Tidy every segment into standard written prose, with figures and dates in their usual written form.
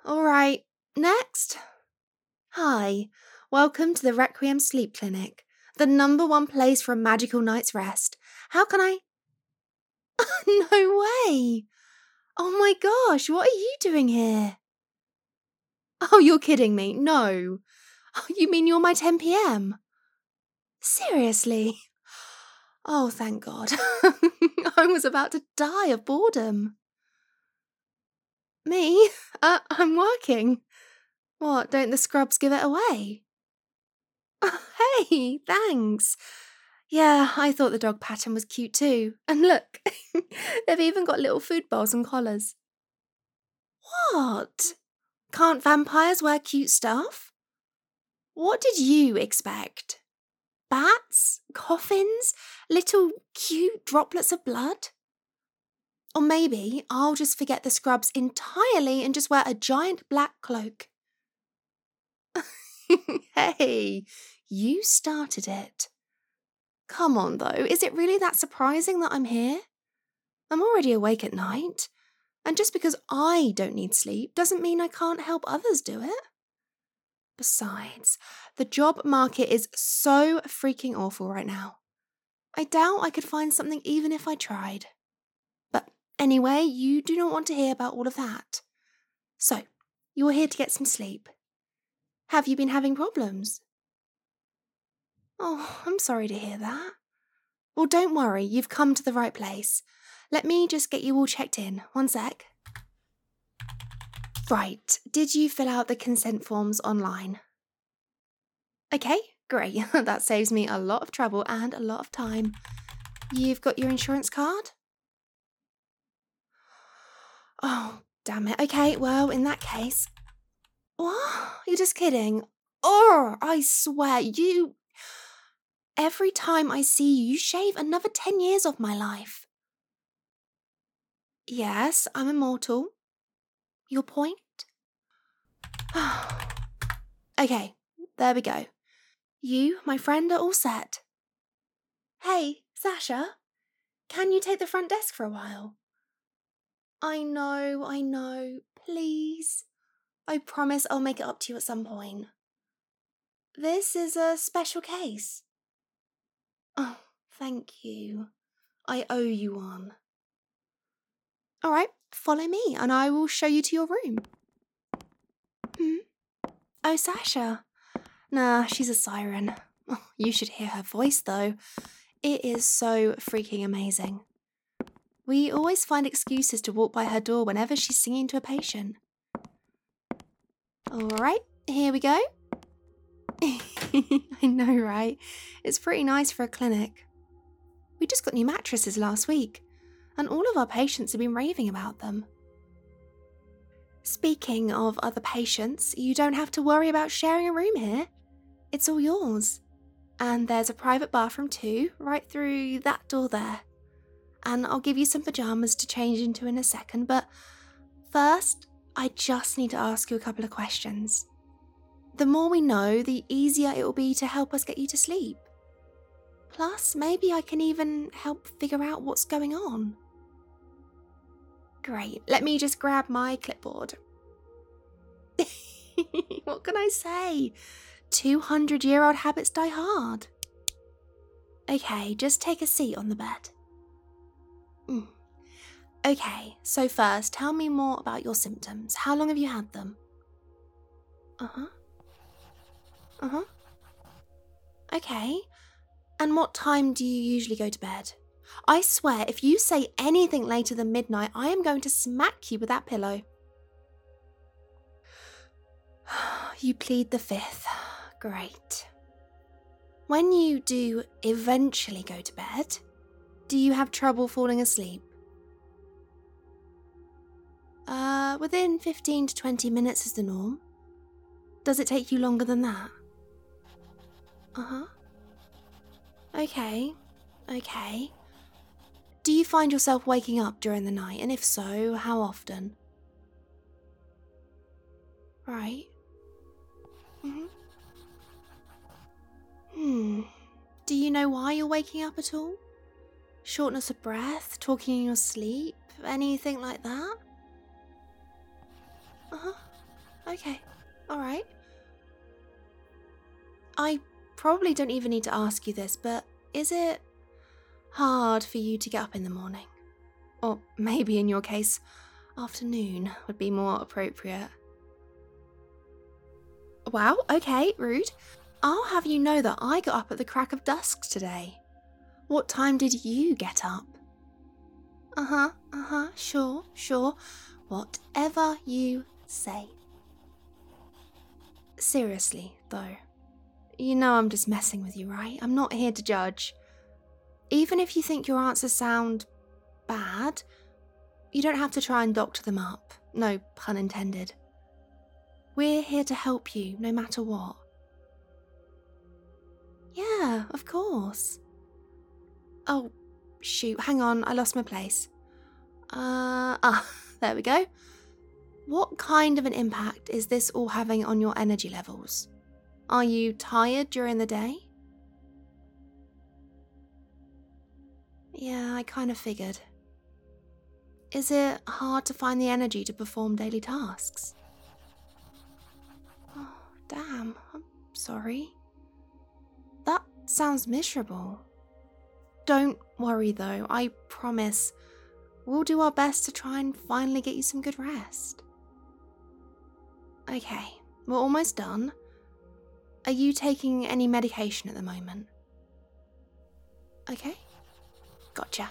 All right, next. Hi, welcome to the Requiem Sleep Clinic, the #1 place for a magical night's rest. How can I... No way! Oh my gosh, what are you doing here? Oh, you're kidding me. No. Oh, you mean you're my 10 p.m.? Seriously? Oh, thank God. I was about to die of boredom. Me? I'm working. What, don't the scrubs give it away? Hey, thanks. Yeah, I thought the dog pattern was cute too. And look, they've even got little food bowls and collars. What? Can't vampires wear cute stuff? What did you expect? Bats? Coffins? Little cute droplets of blood? Or maybe I'll just forget the scrubs entirely and just wear a giant black cloak. Hey, you started it. Come on, though, is it really that surprising that I'm here? I'm already awake at night, and just because I don't need sleep doesn't mean I can't help others do it. Besides, the job market is so freaking awful right now. I doubt I could find something even if I tried. But anyway, you do not want to hear about all of that. So, you're here to get some sleep. Have you been having problems? Oh, I'm sorry to hear that. Well, don't worry, you've come to the right place. Let me just get you all checked in. One sec. Right, did you fill out the consent forms online? Okay, great. That saves me a lot of trouble and a lot of time. You've got your insurance card? Oh, damn it. Okay, well, in that case... What? You're just kidding. Oh, I swear, you... Every time I see you, you shave another 10 years off my life. Yes, I'm immortal. Your point? Okay, there we go. You, my friend, are all set. Hey, Sasha, can you take the front desk for a while? I know. Please. I promise I'll make it up to you at some point. This is a special case. Oh, thank you. I owe you one. All right, follow me and I will show you to your room. Oh, Sasha. Nah, she's a siren. Oh, you should hear her voice, though. It is so freaking amazing. We always find excuses to walk by her door whenever she's singing to a patient. All right, here we go. I know, right? It's pretty nice for a clinic. We just got new mattresses last week, and all of our patients have been raving about them. Speaking of other patients, you don't have to worry about sharing a room here. It's all yours. And there's a private bathroom too, right through that door there. And I'll give you some pajamas to change into in a second, but first, I just need to ask you a couple of questions. The more we know, the easier it will be to help us get you to sleep. Plus, maybe I can even help figure out what's going on. Great, let me just grab my clipboard. What can I say? 200-year-old habits die hard. Okay, just take a seat on the bed. Okay, so first, tell me more about your symptoms. How long have you had them? Okay, and what time do you usually go to bed? I swear, if you say anything later than midnight, I am going to smack you with that pillow. You plead the fifth. Great. When you do eventually go to bed, do you have trouble falling asleep? Within 15 to 20 minutes is the norm. Does it take you longer than that? Okay. Do you find yourself waking up during the night, and if so, how often? Right. Do you know why you're waking up at all? Shortness of breath, talking in your sleep, anything like that? Okay. All right. I probably don't even need to ask you this, but is it hard for you to get up in the morning? Or maybe in your case, afternoon would be more appropriate. Wow, okay, rude. I'll have you know that I got up at the crack of dusk today. What time did you get up? Sure. Whatever you say. Seriously, though. You know I'm just messing with you, right? I'm not here to judge. Even if you think your answers sound bad, you don't have to try and doctor them up. No pun intended. We're here to help you, no matter what. Yeah, of course. Oh, shoot, hang on, I lost my place. There we go. What kind of an impact is this all having on your energy levels? Are you tired during the day? Yeah, I kind of figured. Is it hard to find the energy to perform daily tasks? Oh, damn, I'm sorry. That sounds miserable. Don't worry though, I promise. We'll do our best to try and finally get you some good rest. Okay, we're almost done. Are you taking any medication at the moment? Okay, gotcha.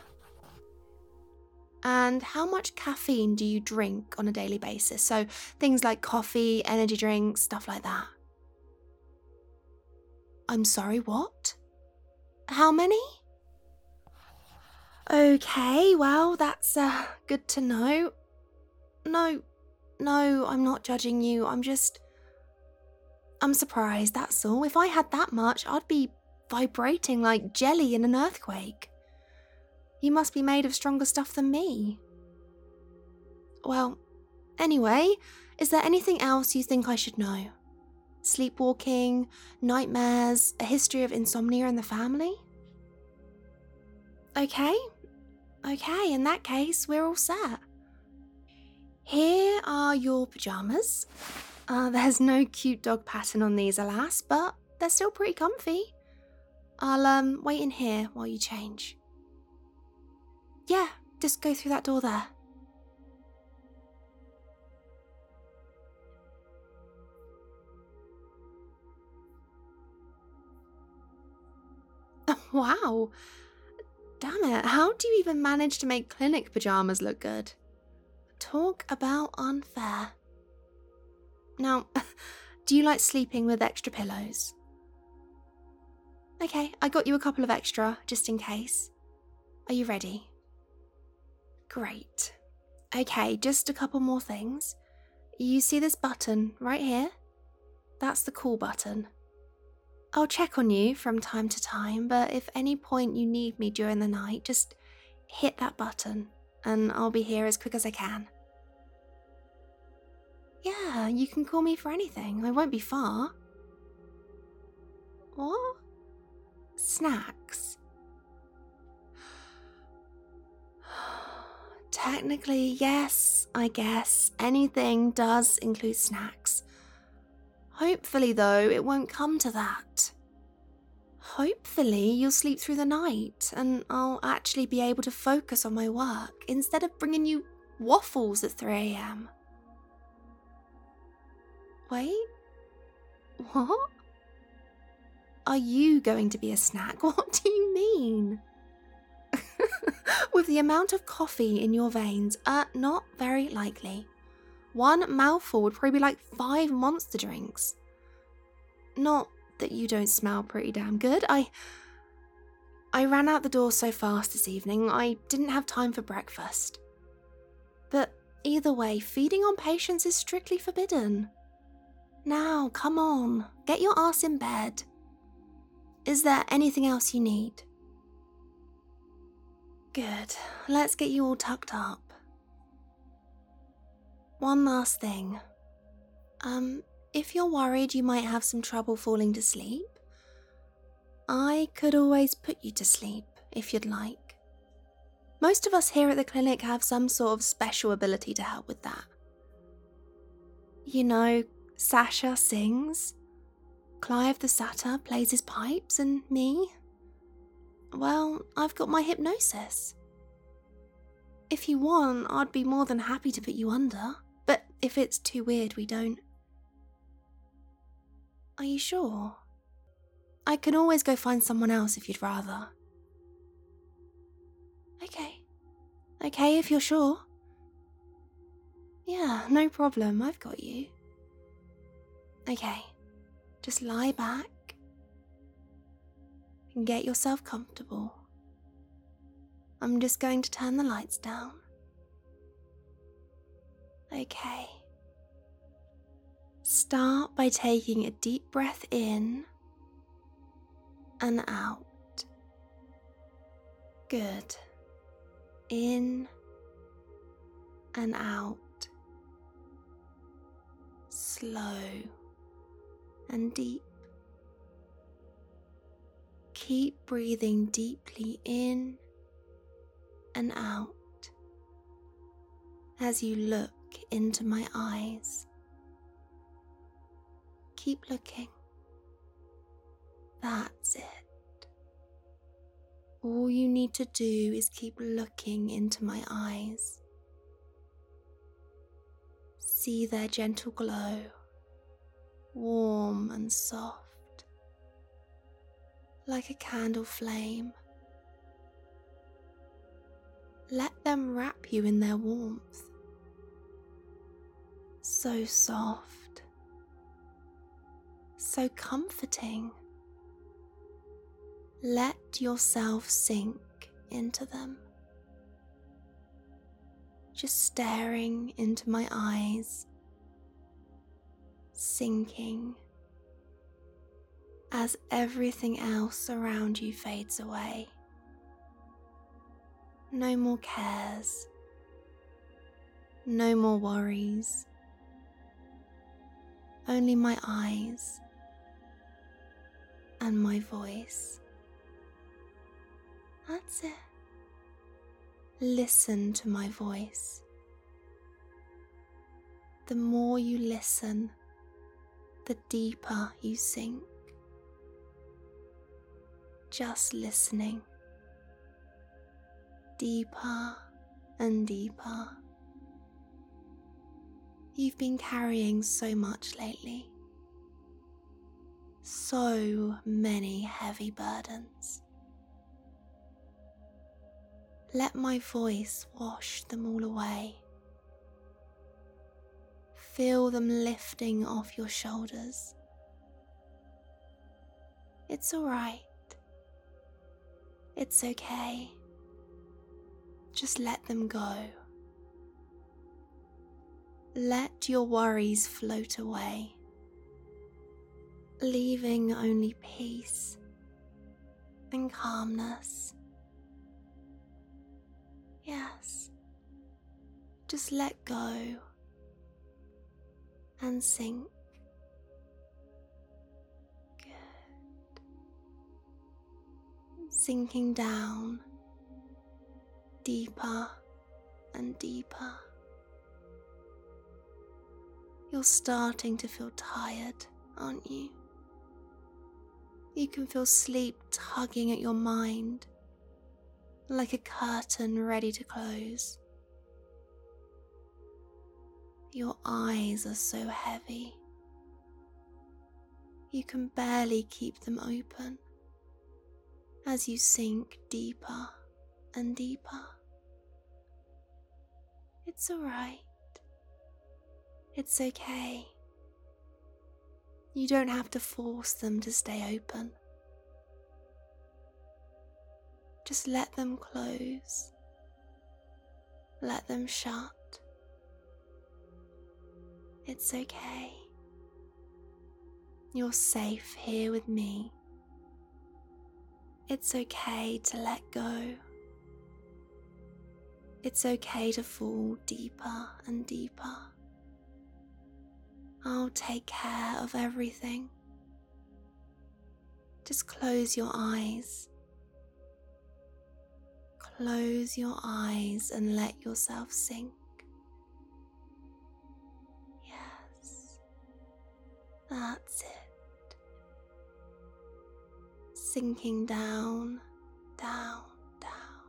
And how much caffeine do you drink on a daily basis? So things like coffee, energy drinks, stuff like that. I'm sorry, what? How many? Okay, well, that's good to know. No, I'm not judging you. I'm surprised, that's all. If I had that much, I'd be vibrating like jelly in an earthquake. You must be made of stronger stuff than me. Well, anyway, is there anything else you think I should know? Sleepwalking, nightmares, a history of insomnia in the family? Okay, in that case, we're all set. Here are your pyjamas. There's no cute dog pattern on these, alas, but they're still pretty comfy. I'll wait in here while you change. Yeah, just go through that door there. Wow. Damn it, how do you even manage to make clinic pyjamas look good? Talk about unfair. Now, do you like sleeping with extra pillows? Okay, I got you a couple of extra, just in case. Are you ready? Great. Okay, just a couple more things. You see this button right here? That's the call button. I'll check on you from time to time, but if any point you need me during the night, just hit that button and I'll be here as quick as I can. Yeah, you can call me for anything. I won't be far. What? Snacks? Technically, yes, I guess. Anything does include snacks. Hopefully, though, it won't come to that. Hopefully, you'll sleep through the night and I'll actually be able to focus on my work instead of bringing you waffles at 3 a.m. Wait? What? Are you going to be a snack? What do you mean? With the amount of coffee in your veins, not very likely. One mouthful would probably be like 5 monster drinks. Not that you don't smell pretty damn good. I ran out the door so fast this evening, I didn't have time for breakfast. But either way, feeding on patients is strictly forbidden. Now, come on, get your ass in bed. Is there anything else you need? Good, let's get you all tucked up. One last thing. If you're worried you might have some trouble falling to sleep, I could always put you to sleep if you'd like. Most of us here at the clinic have some sort of special ability to help with that. You know, Sasha sings, Clive the Satyr plays his pipes, and me, well, I've got my hypnosis. If you want, I'd be more than happy to put you under, but if it's too weird, we don't. Are you sure? I can always go find someone else if you'd rather. Okay, if you're sure. Yeah, no problem, I've got you. Okay, just lie back and get yourself comfortable. I'm just going to turn the lights down. Okay. Start by taking a deep breath in and out. Good. In and out. Slow and deep. Keep breathing deeply in and out as you look into my eyes. Keep looking. That's it. All you need to do is keep looking into my eyes. See their gentle glow, warm and soft, like a candle flame. Let them wrap you in their warmth. So soft, so comforting. Let yourself sink into them. Just staring into my eyes, sinking as everything else around you fades away. No more cares, no more worries, only my eyes and my voice. That's it. Listen to my voice. The more you listen, the deeper you sink. Just listening. Deeper and deeper. You've been carrying so much lately. So many heavy burdens. Let my voice wash them all away. Feel them lifting off your shoulders. It's all right. It's okay. Just let them go. Let your worries float away, leaving only peace and calmness. Yes, just let go and sink. Good. Sinking down, deeper and deeper. You're starting to feel tired, aren't you? You can feel sleep tugging at your mind, like a curtain ready to close. Your eyes are so heavy. You can barely keep them open as you sink deeper and deeper. It's all right. It's okay. You don't have to force them to stay open. Just let them close. Let them shut. It's okay. You're safe here with me. It's okay to let go. It's okay to fall deeper and deeper. I'll take care of everything. Just close your eyes. Close your eyes and let yourself sink. Yes. That's it. Sinking down, down, down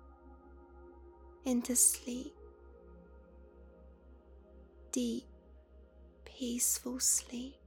into sleep. Deep, peaceful sleep.